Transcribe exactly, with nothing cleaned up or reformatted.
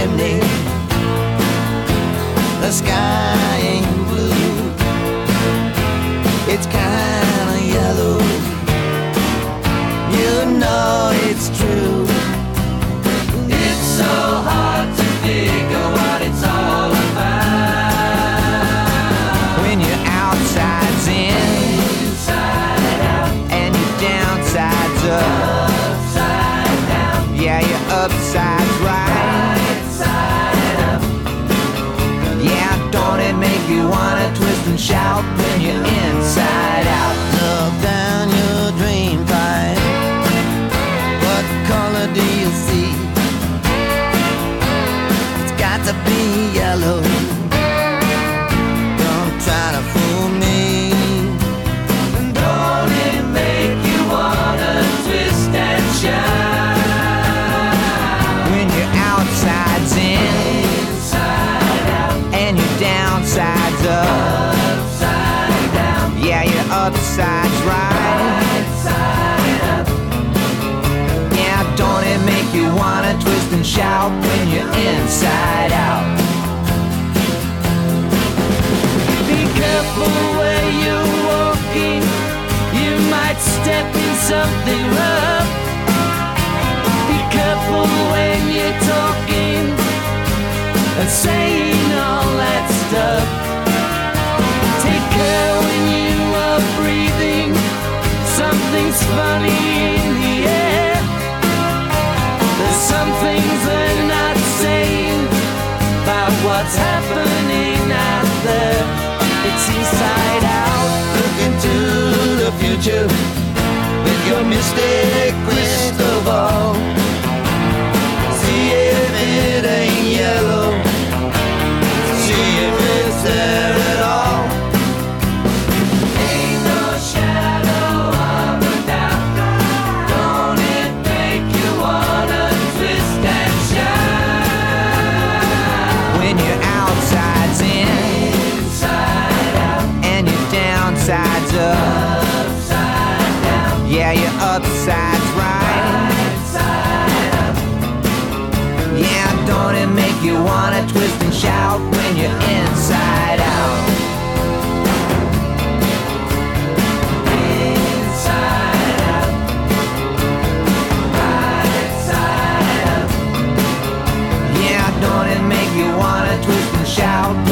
chimney. The sky ain't blue, it's kinda yellow. You know it's true. It's so hard to figure what it's all about. When your outside's in, inside out, and your downside's up, upside down. Yeah, your upside's right, right side up. Yeah, don't it make you wanna twist and shout when you're inside out? Look down your drain pipe. What color do you see? It's got to be yellow. Don't try to fool me. Don't it make you wanna twist and shout? When your outside's in, inside out, and your downside's up, upside down. Yeah, your upside's right, right side up. Yeah, don't it make you wanna twist and shout when you're inside out? Be careful where you're walking, you might step in something rough. Be careful when you're talking and saying all that stuff. Take care when you are breathing, something's funny in the air. There's some things they're not saying about what's happening out there. It's inside out. Look into the future with your mystic crystal ball. See if it ain't yellow, see if it's there at all. Ain't no shadow of a doubt. Don't it make you wanna twist and shout? When your outside's in, inside out, and your downside's up, upside down. Yeah, your upside's right, right side up. Yeah, don't it make you wanna twist and shout when you're inside out? Inside out, right side up. Yeah, don't it make you wanna twist and shout